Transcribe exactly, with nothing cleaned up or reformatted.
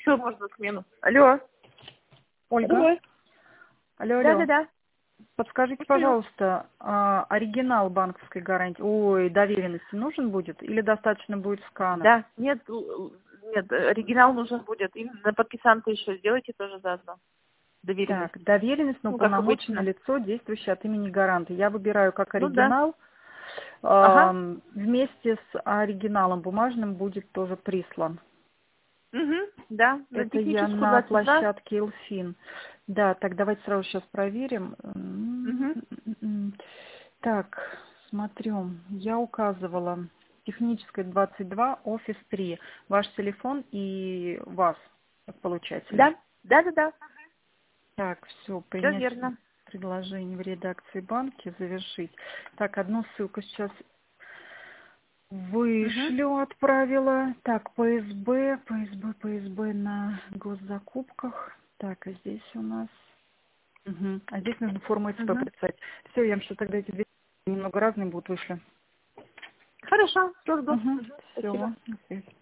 еще можно смену. Алло. Ольга. Алло. Алло, Да, алло. да, да. Подскажите, Слушаю. пожалуйста, а, оригинал банковской гарантии, ой, доверенности нужен будет или достаточно будет сканер? Да, нет, л- нет, оригинал нужен будет. Именно подписанты еще сделайте тоже заодно. Доверенность. Так, доверенность на Ну, как уполномоченное обычно. лицо, действующее от имени гаранта. Я выбираю как Ну да. оригинал. Ага. Ам, Вместе с оригиналом бумажным будет тоже прислан. Угу. Да. На Это я техническую на двадцать два. площадке Элфин. Да, так давайте сразу сейчас проверим. Угу. М-м-м. Так, смотрю. Я указывала техническая двадцать два, офис три. Ваш телефон и вас, как получателя. Да. Да, да, да. Так, все, Все принять верно. предложение в редакции банки, завершить. Так, одну ссылку сейчас Угу. вышлю, отправила. Так, ПСБ, ПСБ, ПСБ на госзакупках. Так, а здесь у нас... Мгм. А здесь нужно форму СП Угу. представить. Все, я вам что тогда эти две немного разные будут, вышли. Хорошо. Все жду. Угу. Угу. Спасибо. Все.